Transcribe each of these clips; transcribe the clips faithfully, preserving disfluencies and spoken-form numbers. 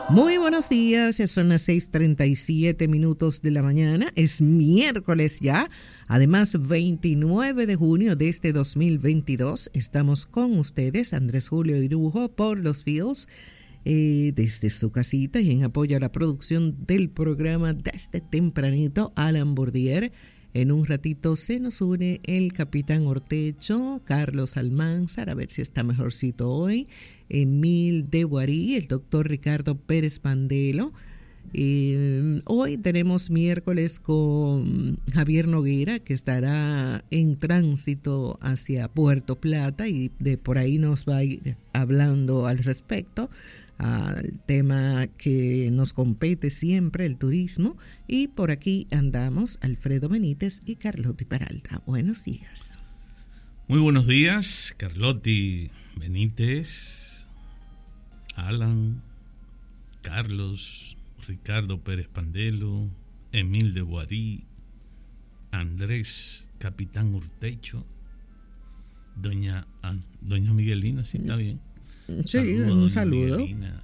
Muy buenos días, son las seis treinta y siete minutos de la mañana, es miércoles ya, además veintinueve de junio de este dos mil veintidós. Estamos con ustedes, Andrés Julio Irujo, por los Fields, eh, desde su casita y en apoyo a la producción del programa desde tempranito, Alan Bourdier. En un ratito se nos une el capitán Ortecho, Carlos Almanzar, a ver si está mejorcito hoy, Emil de Guarí, el doctor Ricardo Pérez Pandelo. Eh, hoy tenemos miércoles con Javier Noguera, que estará en tránsito hacia Puerto Plata y de por ahí nos va a ir hablando al respecto al tema que nos compete siempre, el turismo. Y por aquí andamos Alfredo Benítez y Carlotti Peralta. Buenos días. Muy buenos días, Carlotti Benítez, Alan, Carlos, Ricardo Pérez Pandelo, Emil de Guarí, Andrés, capitán Urtecho, doña, ah, doña Miguelina, sí está bien. Sí, saludo un a saludo. Miguelina,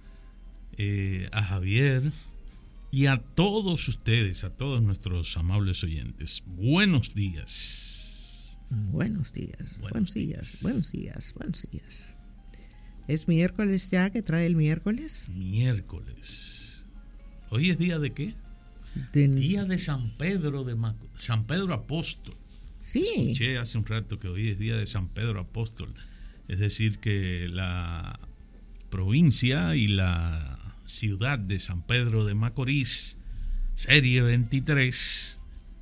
eh, a Javier y a todos ustedes, a todos nuestros amables oyentes. Buenos días. Buenos días, Buenos, buenos días, días, buenos días, buenos días. ¿Es miércoles ya? ¿Qué trae el miércoles? Miércoles. ¿Hoy es día de qué? De... Día de San Pedro de Mac... San Pedro Apóstol. Sí. Escuché hace un rato que hoy es día de San Pedro Apóstol. Es decir, que la provincia y la ciudad de San Pedro de Macorís, serie veintitrés,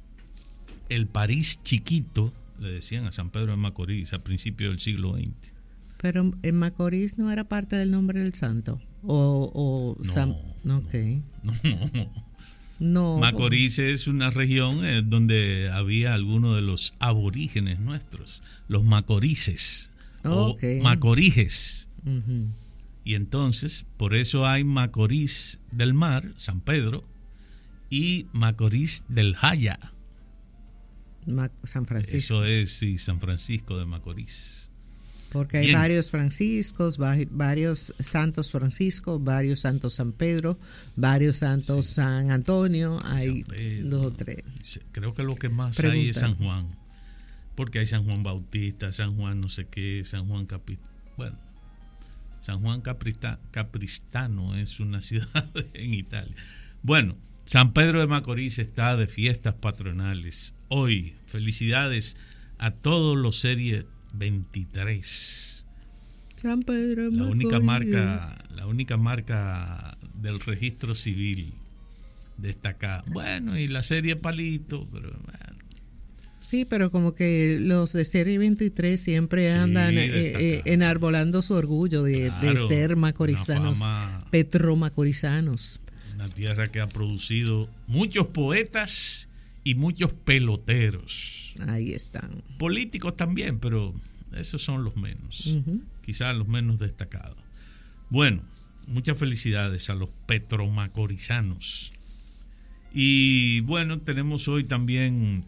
el París chiquito, le decían a San Pedro de Macorís a principios del siglo veinte. Pero en Macorís no era parte del nombre del santo. O, o no, San... no, okay. no, no. No. Macorís es una región eh, donde había algunos de los aborígenes nuestros, los macorices. Okay. O Macoriges. Uh-huh. Y entonces, por eso hay Macorís del Mar, San Pedro, y Macorís del Jaya. Ma- San Francisco. Eso es, sí, San Francisco de Macorís. Porque hay Bien. varios Franciscos, varios santos Francisco, varios santos San Pedro, varios santos sí. San Antonio, hay San Pedro, dos o tres. Creo que lo que más Pregunta. hay es San Juan. Porque hay San Juan Bautista, San Juan no sé qué, San Juan Capistrano. Bueno, San Juan Caprista, Capristano es una ciudad en Italia. Bueno, San Pedro de Macorís está de fiestas patronales. Hoy, felicidades a todos los serie veintitrés. San Pedro de Macorís. La única marca, la única marca del registro civil destacada. Bueno, y la serie Palito, pero bueno. Sí, pero como que los de serie veintitrés siempre sí, andan eh, eh, enarbolando su orgullo de, claro, de ser macorizanos, petromacorizanos. Una tierra que ha producido muchos poetas y muchos peloteros. Ahí están. Políticos también, pero esos son los menos, uh-huh. quizás los menos destacados. Bueno, muchas felicidades a los petromacorizanos. Y bueno, tenemos hoy también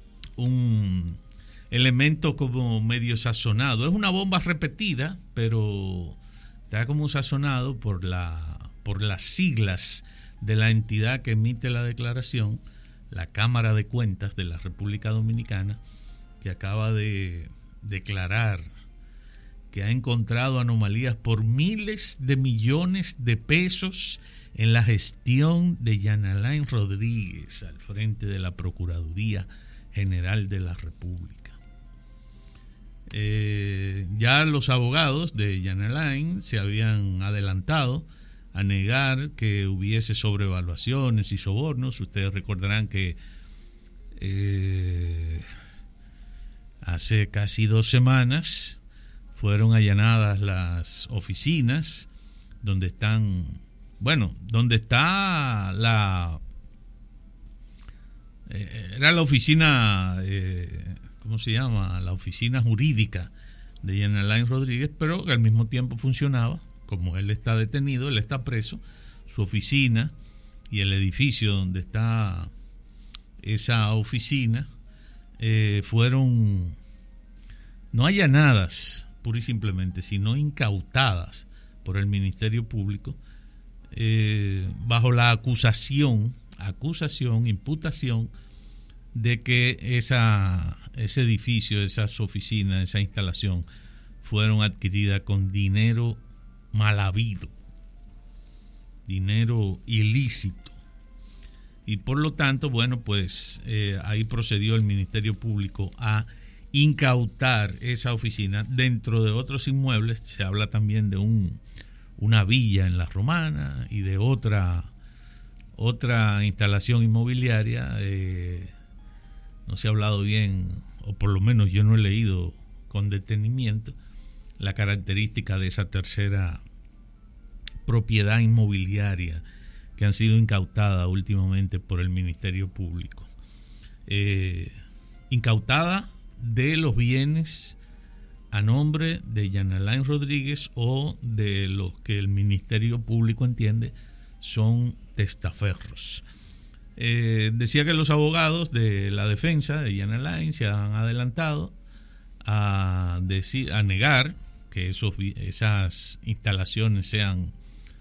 un elemento como medio sazonado. Es una bomba repetida, pero está como sazonado por la por las siglas de la entidad que emite la declaración, la Cámara de Cuentas de la República Dominicana, que acaba de declarar que ha encontrado anomalías por miles de millones de pesos en la gestión de Yanalain Rodríguez al frente de la Procuraduría General de la República. Eh, ya los abogados de Yanalain se habían adelantado a negar que hubiese sobrevaluaciones y sobornos. Ustedes recordarán que eh, hace casi dos semanas fueron allanadas las oficinas donde están, bueno, donde está la era la oficina, eh, ¿cómo se llama? La oficina jurídica de Yanalain Rodríguez, pero que al mismo tiempo funcionaba, como él está detenido, él está preso, su oficina y el edificio donde está esa oficina eh, fueron no allanadas pura y simplemente, sino incautadas por el Ministerio Público eh, bajo la acusación, acusación, imputación de que esa, ese edificio, esas oficinas, esa instalación fueron adquiridas con dinero mal habido, dinero ilícito. Y por lo tanto, bueno, pues eh, ahí procedió el Ministerio Público a incautar esa oficina dentro de otros inmuebles. Se habla también de un, una villa en La Romana y de otra, otra instalación inmobiliaria. Eh, no se ha hablado bien, o por lo menos yo no he leído con detenimiento la característica de esa tercera propiedad inmobiliaria que han sido incautadas últimamente por el Ministerio Público. Eh, incautada de los bienes a nombre de Yanalain Rodríguez o de los que el Ministerio Público entiende son testaferros. Eh, decía que los abogados de la defensa de Yanalain se han adelantado a, decir, a negar que esos, esas instalaciones sean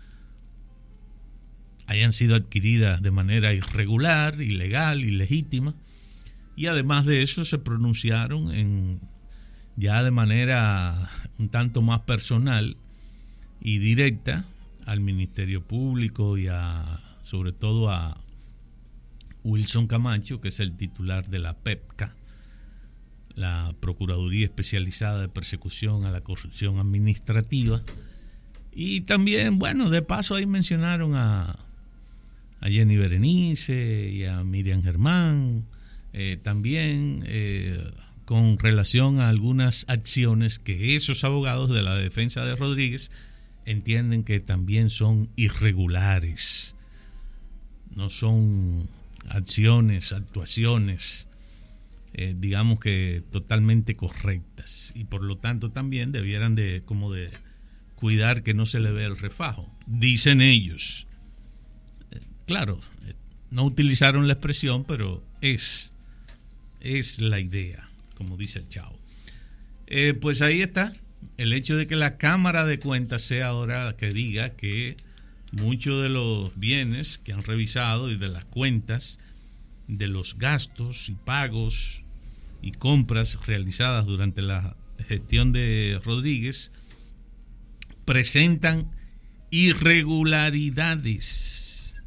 hayan sido adquiridas de manera irregular, ilegal, ilegítima, y además de eso se pronunciaron en ya de manera un tanto más personal y directa al Ministerio Público y a, sobre todo a Wilson Camacho, que es el titular de la PEPCA, la Procuraduría Especializada de Persecución a la Corrupción Administrativa. Y también, bueno, de paso ahí mencionaron a a Jenny Berenice y a Miriam Germán, eh, también eh, con relación a algunas acciones que esos abogados de la defensa de Rodríguez entienden que también son irregulares, no son acciones, actuaciones, eh, digamos que totalmente correctas, y por lo tanto también debieran de, como de cuidar que no se le vea el refajo, dicen ellos. Claro, no utilizaron la expresión, pero es, es la idea, como dice el Chavo. Eh, pues ahí está, el hecho de que la Cámara de Cuentas sea ahora la que diga que muchos de los bienes que han revisado y de las cuentas, de los gastos y pagos y compras realizadas durante la gestión de Rodríguez, presentan irregularidades,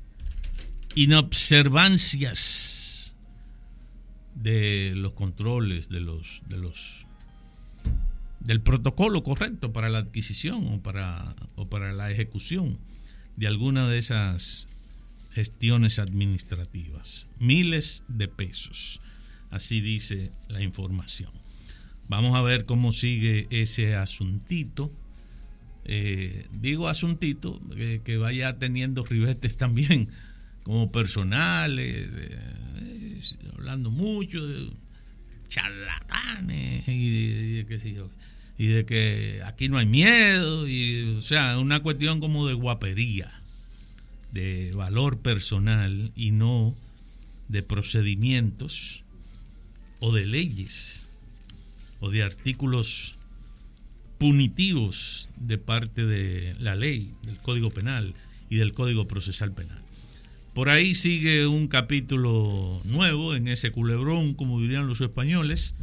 inobservancias de los controles, de los, de los, del protocolo correcto para la adquisición o para, o para la ejecución de alguna de esas gestiones administrativas. Miles de pesos, así dice la información. Vamos a ver cómo sigue ese asuntito. Eh, digo asuntito, eh, que vaya teniendo ribetes también como personales, eh, hablando mucho de charlatanes y de, de, qué sé yo, y de que aquí no hay miedo, y o sea, una cuestión como de guapería, de valor personal y no de procedimientos o de leyes o de artículos punitivos de parte de la ley, del Código Penal y del Código Procesal Penal. Por ahí sigue un capítulo nuevo en ese culebrón, como dirían los españoles.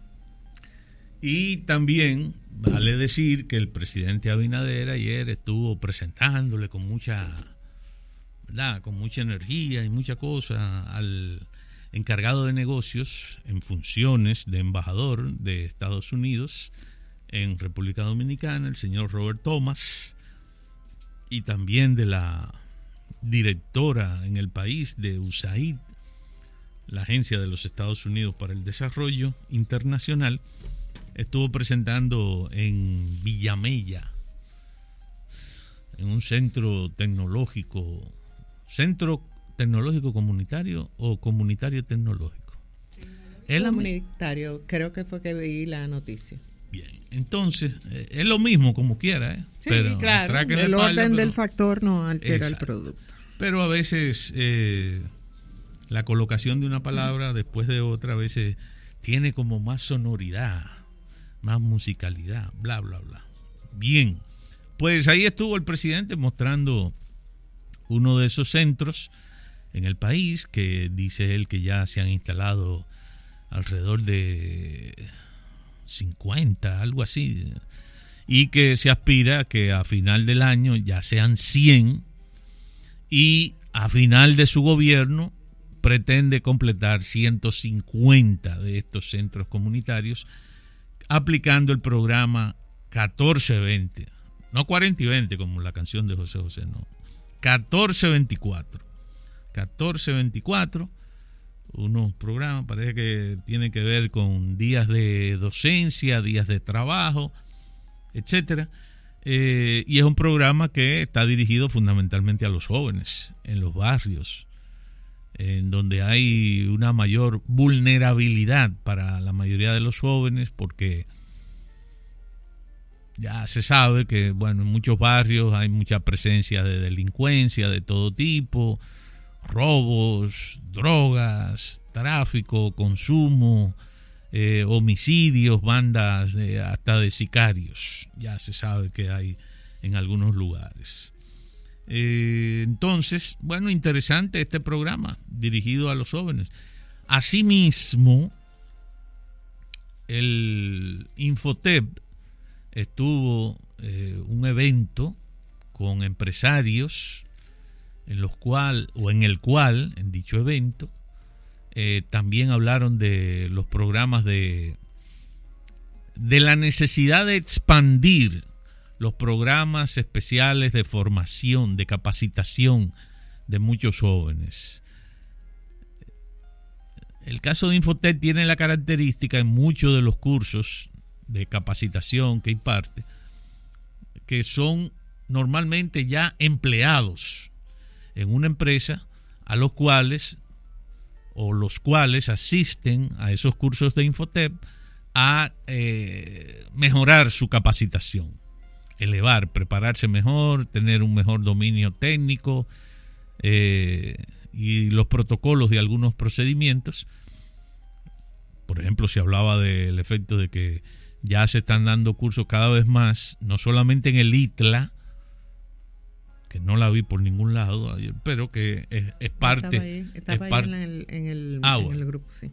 Y también vale decir que el presidente Abinader ayer estuvo presentándole con mucha, ¿verdad?, con mucha energía y mucha cosa al encargado de negocios en funciones de embajador de Estados Unidos en República Dominicana, el señor Robert Thomas, y también de la directora en el país de U S A I D, la Agencia de los Estados Unidos para el Desarrollo Internacional. Estuvo presentando en Villamella, en un centro tecnológico, centro tecnológico comunitario o comunitario tecnológico. Comunitario, creo que fue que vi la noticia. Bien, entonces eh, es lo mismo como quiera, ¿eh? Sí, pero claro, el espalda, orden pero, del factor no altera exacto, el producto. Pero a veces eh, la colocación de una palabra después de otra a veces tiene como más sonoridad, más musicalidad, bla, bla, bla. Bien, pues ahí estuvo el presidente mostrando uno de esos centros en el país, que dice él que ya se han instalado alrededor de cincuenta, algo así, y que se aspira que a final del año ya sean cien, y a final de su gobierno pretende completar ciento cincuenta de estos centros comunitarios aplicando el programa catorce veinte, no cuarenta y veinte como la canción de José José, no, catorce veinticuatro. catorce veinticuatro, unos programas, parece que tienen que ver con días de docencia, días de trabajo, etcétera. Eh, y es un programa que está dirigido fundamentalmente a los jóvenes en los barrios, en donde hay una mayor vulnerabilidad para la mayoría de los jóvenes, porque ya se sabe que, bueno, en muchos barrios hay mucha presencia de delincuencia de todo tipo, robos, drogas, tráfico, consumo, eh, homicidios, bandas de, hasta de sicarios. Ya se sabe que hay en algunos lugares. Eh, entonces, bueno, interesante este programa dirigido a los jóvenes. Asimismo, el Infotep estuvo eh, un evento con empresarios en los cual, o en el cual, en dicho evento, eh, también hablaron de los programas de, de la necesidad de expandir los programas especiales de formación, de capacitación de muchos jóvenes. El caso de Infotep tiene la característica en muchos de los cursos de capacitación que imparte, que son normalmente ya empleados en una empresa, a los cuales o los cuales asisten a esos cursos de Infotep a eh, mejorar su capacitación, elevar, prepararse mejor, tener un mejor dominio técnico eh, y los protocolos de algunos procedimientos. Por ejemplo, se hablaba del efecto de que ya se están dando cursos cada vez más, no solamente en el I T L A, que no la vi por ningún lado ayer, pero que es, es parte. Estaba ahí, estaba es ahí par- en, el, en, el, ah, en bueno. el grupo, sí.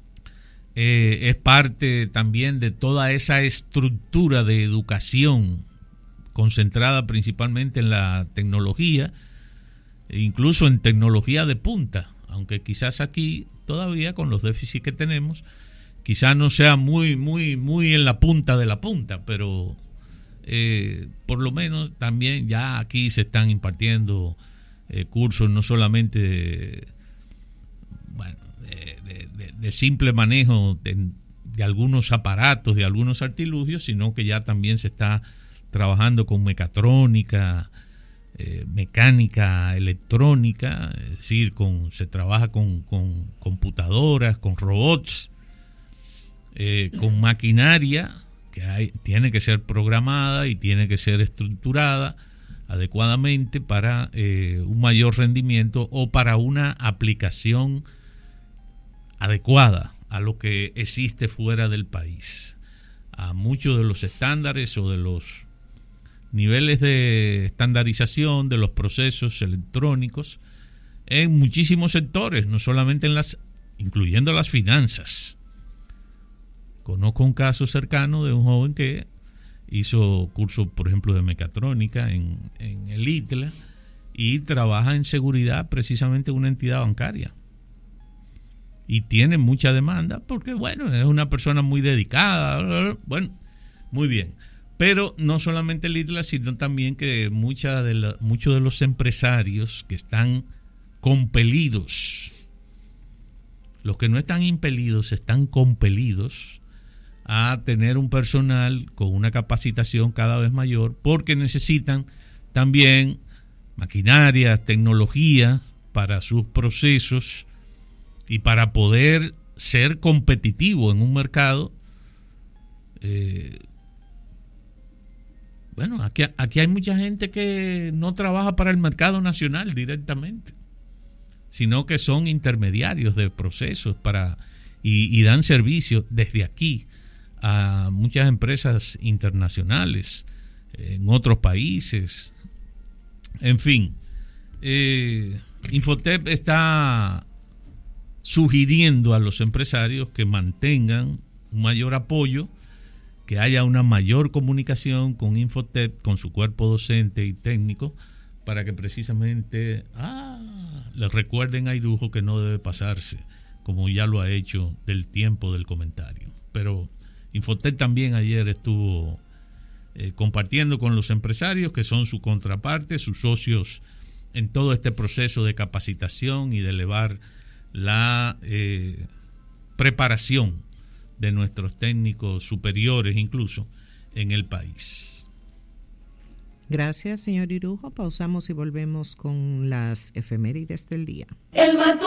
Eh, es parte también de toda esa estructura de educación concentrada principalmente en la tecnología, e incluso en tecnología de punta, aunque quizás aquí todavía con los déficits que tenemos, quizás no sea muy, muy, muy en la punta de la punta, pero eh, por lo menos también ya aquí se están impartiendo eh, cursos no solamente de, bueno, de, de, de, de simple manejo de, de algunos aparatos, de algunos artilugios, sino que ya también se está trabajando con mecatrónica, eh, mecánica electrónica, es decir, con, se trabaja con, con computadoras, con robots, eh, con maquinaria que hay, tiene que ser programada y tiene que ser estructurada adecuadamente para eh, un mayor rendimiento o para una aplicación adecuada a lo que existe fuera del país, a muchos de los estándares o de los niveles de estandarización de los procesos electrónicos en muchísimos sectores, no solamente en las, incluyendo las finanzas. Conozco un caso cercano de un joven que hizo curso, por ejemplo, de mecatrónica en, en el I T L A y trabaja en seguridad precisamente en una entidad bancaria. Y tiene mucha demanda porque, bueno, es una persona muy dedicada. Bueno, muy bien. Pero no solamente el I T L A, sino también que mucha de la, muchos de los empresarios que están compelidos, los que no están impelidos, están compelidos a tener un personal con una capacitación cada vez mayor, porque necesitan también maquinaria, tecnología para sus procesos y para poder ser competitivo en un mercado. Eh, bueno, aquí, aquí hay mucha gente que no trabaja para el mercado nacional directamente, sino que son intermediarios de procesos para y, y dan servicios desde aquí a muchas empresas internacionales en otros países. En fin, eh, Infotep está sugiriendo a los empresarios que mantengan un mayor apoyo, que haya una mayor comunicación con Infotep, con su cuerpo docente y técnico, para que precisamente ah, les recuerden a Irujo que no debe pasarse, como ya lo ha hecho, del tiempo del comentario. Pero Infotep también ayer estuvo eh, compartiendo con los empresarios, que son su contraparte, sus socios en todo este proceso de capacitación y de elevar la eh, preparación de nuestros técnicos superiores incluso en el país. Gracias, señor Irujo. Pausamos y volvemos con las efemérides del día. El